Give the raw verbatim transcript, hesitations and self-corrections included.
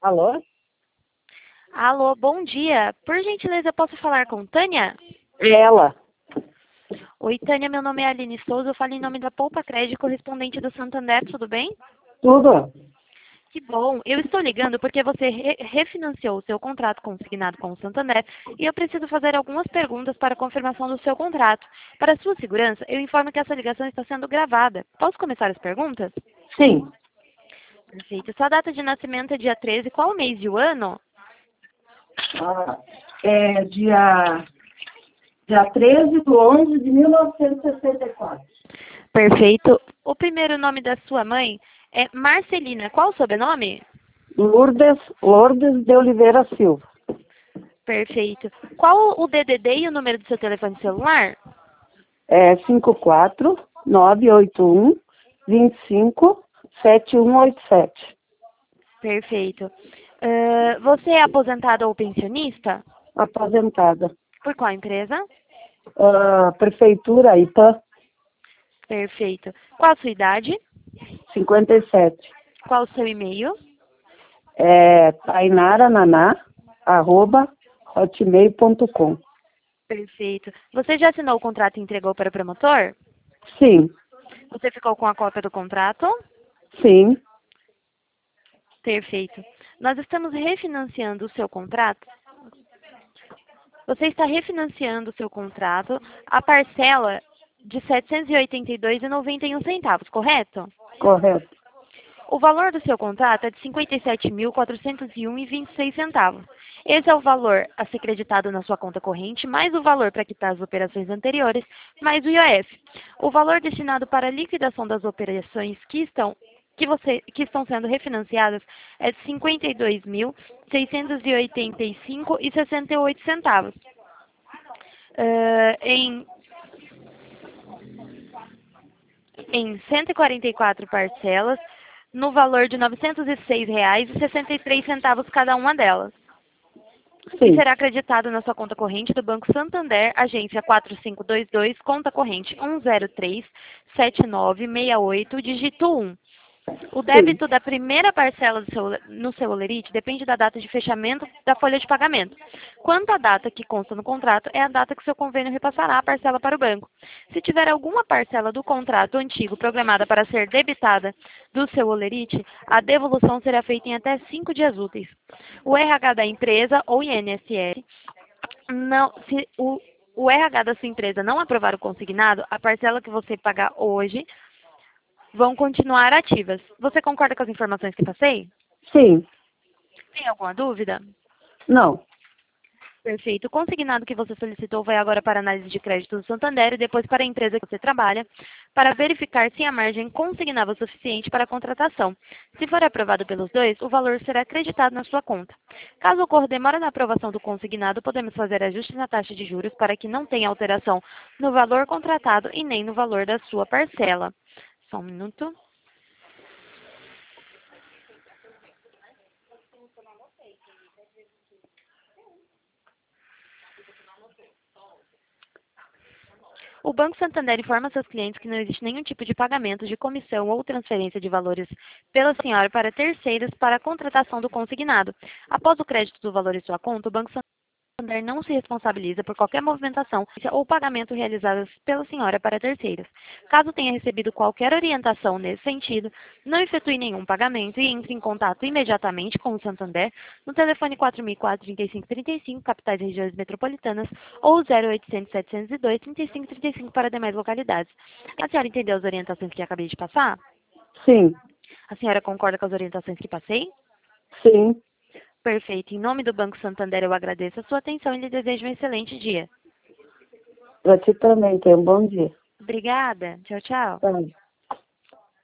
Alô? Alô, bom dia. Por gentileza, eu posso falar com Tânia? É ela. Oi, Tânia, meu nome é Aline Souza, eu falo em nome da Poupa Crédito, correspondente do Santander, tudo bem? Tudo? Que bom. Eu estou ligando porque você re refinanciou o seu contrato consignado com o Santander e eu preciso fazer algumas perguntas para confirmação do seu contrato. Para sua segurança, eu informo que essa ligação está sendo gravada. Posso começar as perguntas? Sim. Perfeito. Sua data de nascimento é dia treze, qual o mês e o ano? Ah, é dia, dia treze de onze de mil novecentos e sessenta e quatro. Perfeito. O primeiro nome da sua mãe é Marcelina. Qual o sobrenome? Lourdes, Lourdes de Oliveira Silva. Perfeito. Qual o D D D e o número do seu telefone celular? É cinco quatro nove oito um dois cinco sete um oito sete. Perfeito. Uh, você é aposentado ou pensionista? Aposentada. Por qual empresa? Ah, Prefeitura I P A, Perfeito. Qual a sua idade? cinquenta e sete. Qual o seu e-mail? É tainarananá, arroba, hotmail ponto com. Perfeito. Você já assinou o contrato e entregou para o promotor? Sim, Você ficou com a cópia do contrato? sim. Perfeito. Nós estamos refinanciando o seu contrato. Você está refinanciando o seu contrato, a parcela de setecentos e oitenta e dois reais e noventa e um centavos, correto? Correto. O valor do seu contrato é de cinquenta e sete mil quatrocentos e um reais e vinte e seis centavos. Esse é o valor a ser creditado na sua conta corrente, mais o valor para quitar as operações anteriores, mais o I O F. O valor destinado para a liquidação das operações que estão, que você, que estão sendo refinanciadas é de cinquenta e dois mil seiscentos e oitenta e cinco reais e sessenta e oito centavos. Uh, em, em cento e quarenta e quatro parcelas, no valor de novecentos e seis reais e sessenta e três centavos cada uma delas. E Sim, será acreditado na sua conta corrente do Banco Santander, agência quatro cinco dois dois, conta corrente um zero três sete nove seis oito, dígito um. O sim, débito da primeira parcela do seu, no seu olerite depende da data de fechamento da folha de pagamento. Quanto à data que consta no contrato, é a data que seu convênio repassará a parcela para o banco. Se tiver alguma parcela do contrato antigo programada para ser debitada do seu olerite, a devolução será feita em até cinco dias úteis. O R H da empresa ou I N S S, não, se o, o R H da sua empresa não aprovar o consignado, a parcela que você pagar hoje vão continuar ativas. Você concorda com as informações que passei? sim. Tem alguma dúvida? Não. Perfeito. O consignado que você solicitou vai agora para a análise de crédito do Santander e depois para a empresa que você trabalha, para verificar se a margem consignável é suficiente para a contratação. Se for aprovado pelos dois, o valor será acreditado na sua conta. Caso ocorra demora na aprovação do consignado, podemos fazer ajustes na taxa de juros para que não tenha alteração no valor contratado e nem no valor da sua parcela. Só um minuto. O Banco Santander informa seus clientes que não existe nenhum tipo de pagamento de comissão ou transferência de valores pela senhora para terceiros para a contratação do consignado. Após o crédito do valor em sua conta, o Banco Santander não se responsabiliza por qualquer movimentação ou pagamento realizados pela senhora para terceiros. Caso tenha recebido qualquer orientação nesse sentido, não efetue nenhum pagamento e entre em contato imediatamente com o Santander no telefone quatro mil e quatro, trinta e cinco trinta e cinco, capitais e regiões metropolitanas, ou zero oitocentos, setecentos e dois, trinta e cinco trinta e cinco para demais localidades. A senhora entendeu as orientações que acabei de passar? Sim, A senhora concorda com as orientações que passei? sim. Perfeito. Em nome do Banco Santander, eu agradeço a sua atenção e lhe desejo um excelente dia. Para ti também, tenha um bom dia. Obrigada. Tchau, tchau. Tá.